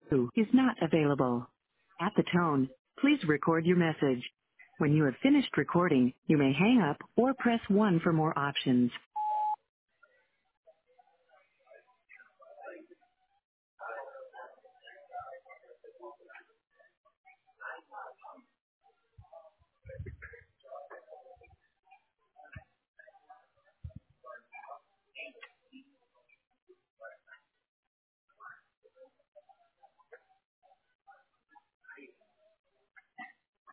who is not available. At the tone, please record your message. When you have finished recording, you may hang up or press 1 for more options.